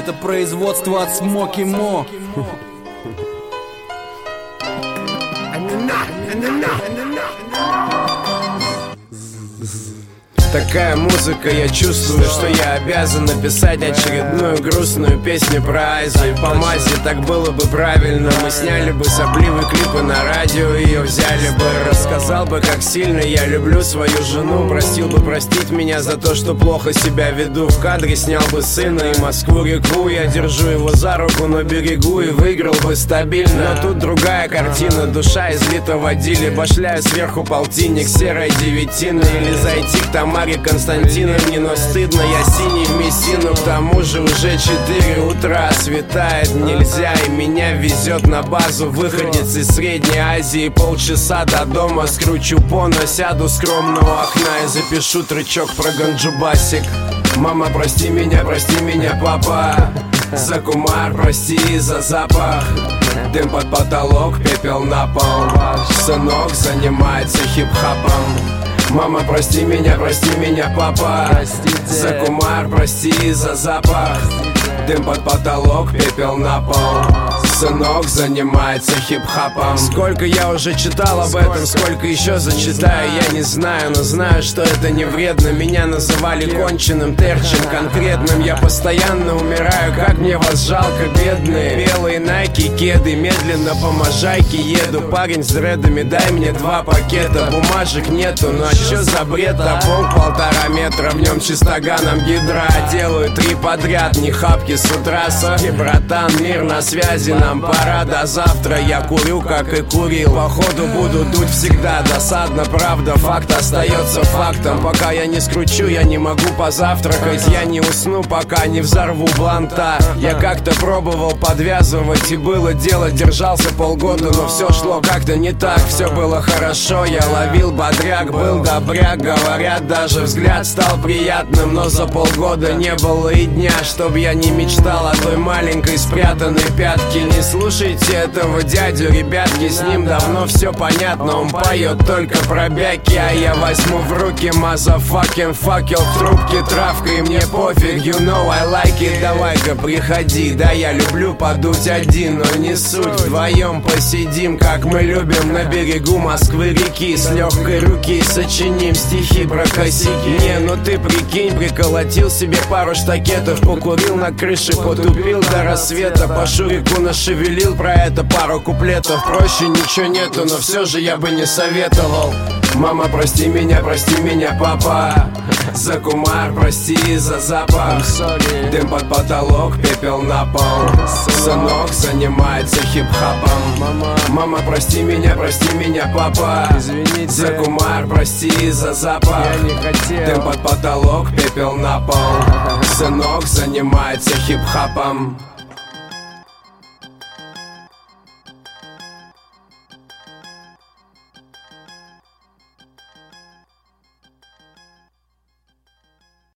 Это производство от Смоки Мо. Такая музыка, я чувствую, что я обязан написать очередную грустную песню про Айзу и по мазе. Так было бы правильно, мы сняли бы сопливые клипы на радио, ее взяли бы. Рассказал бы, как сильно я люблю свою жену, просил бы простить меня за то, что плохо себя веду. В кадре снял бы сына и Москву-реку, я держу его за руку на берегу и выиграл бы стабильно. Но тут другая картина, душа излита в водиле, башляю сверху полтинник серой девятины. Или зайти к Тамаре Константиновне, но стыдно, я синий в Мессину. К тому же уже 4 утра, светает нельзя, и меня везет на базу выходец из Средней Азии. Полчаса до дома, скручу поно, сяду скромно у окна и запишу тречок про ганджубасик. Мама, прости меня, папа, за кумар, прости за запах. Дым под потолок, пепел на пол. Сынок занимается хип-хапом. Мама, прости меня, папа, за кумар, прости за запах. Дым под потолок, пепел на пол. Сынок занимается хип-хапом. Сколько я уже читал об этом, сколько еще зачитаю, я не знаю, но знаю, что это не вредно. Меня называли конченым, терчем конкретным. Я постоянно умираю, как мне вас жалко, бедные. Белые найки, кеды, медленно по можайке еду. Парень с дредами, дай мне 2 пакета. Бумажек нету, ну а чё за бред? Топол 1,5 метра, в нем чистоганом гидра. Делаю 3 подряд, не хапки с утра. Сори, братан, мир на связи, нам пора до завтра. Я курю, как и курил, походу буду дуть всегда. Досадно, правда, факт остается фактом. Пока я не скручу, я не могу позавтракать. Я не усну, пока не взорву бланта. Я как-то пробовал подвязывать, и было дело, держался полгода, но все шло как-то не так. Все было хорошо, я ловил бодряк, был добряк. Говорят, даже взгляд стал приятным, но за полгода не было и дня, чтоб я не мечтал о той маленькой спрятанной пятке. Не слушайте этого дядю, ребятки, с ним давно все понятно. Он поет только про бяки, а я возьму в руки мазафакин факел в трубке, травка, и мне пофиг, you know I like it. Давай-ка приходи, да, я люблю подуть один, но не суть. Вдвоем посидим, как мы любим, на берегу Москвы-реки. С легкой руки сочиним стихи про косяки. Не, ну ты прикинь, приколотил себе пару штакетов, покурил на крыше, потупил до рассвета, по шурику нашевелил про это пару куплетов. Проще ничего нету, но все же я бы не советовал. Мама, прости меня, папа, за кумар, прости за запах. Дым под потолок, пепел на пол. Сынок занимается хип-хапом. Мама, прости меня, папа, извините, за кумар, прости за запах. Я не хотел. Дым под потолок, пепел на пол. Сынок занимается хип-хапом.